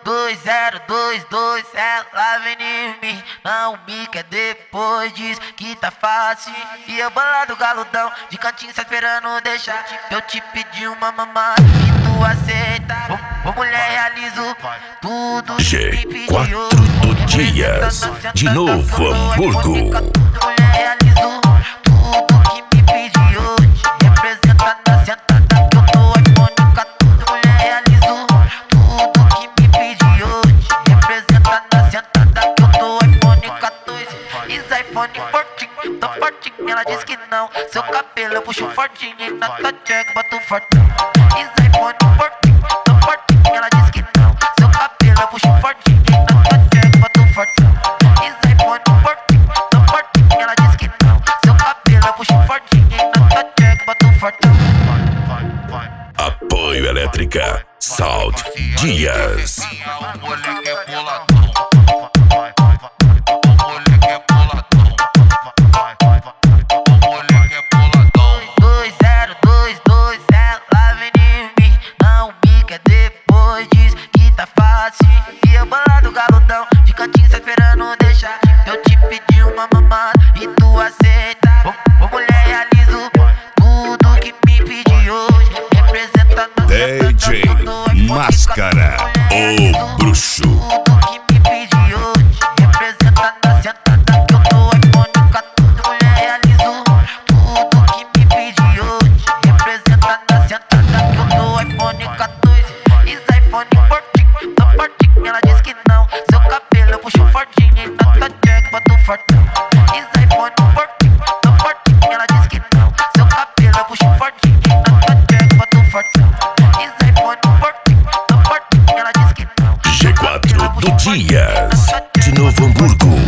2022, ela vem em mim. Não me quer depois, diz que tá fácil. E eu bolado galudão, de cantinho só esperando deixar. Eu te pedi uma mamãe e tu aceita. Ô mulher, realizo tudo que me pediu. G4 do Dias, de Novo Hamburgo. Mulher, realizo tudo que me pediu. Representa na sentada que eu tô iPhone 14. Mulher, realizo tudo que me pediu. Representa na sentada que eu tô iPhone 14. Is iPhone 14, tô fortinho, ela diz que não. Seu cabelo eu puxo fortinho e na tua check boto fortão. Is iPhone 14, tô fortinho, ela diz que não. Seu cabelo eu puxo fortinho e na tua check boto fortão. Is iPhone 14, tô fortinho, ela diz que não. Seu cabelo eu puxo fortinho e na tua check boto fortão. Apoio Elétrica, Salt Dias. O moleque é boladão. O moleque é boladão. O moleque é boladão. 2022, ela vem em mim. Não me quer depois, diz que tá fácil. E eu bolado galudão, de cantinho só esperando deixar. Eu te pedi uma mamada e tu aceita. Ô mulher, realizo tudo que me pediu. Representa na DJ Máscara, o bruxo. tudo que me pediu. Representa na sentada que eu tô iPhone 14. Mulher, realizo tudo que me pediu. Representa na sentada que eu tô iPhone 14. Is iPhone 14, tô fortinho, ela diz que não. Seu cabelo eu puxo fortinho e na tua check boto fortão. Is iPhone 14, tô fortinho, ela diz que não. Seu cabelo eu puxo fortinho e na tua check boto fortão. Is iPhone 14, tô fortinho, ela diz que não. G4 do Dias, de Novo Hamburgo.